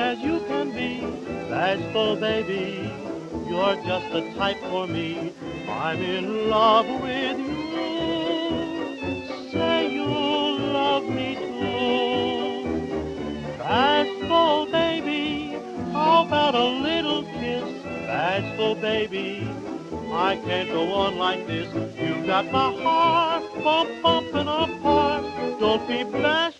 as you can be. Bashful baby, you're just the type for me. I'm in love with you. Say you'll love me too. Bashful baby, how about a little kiss? Bashful baby, I can't go on like this. You've got my heart bumping apart. Don't be bashful.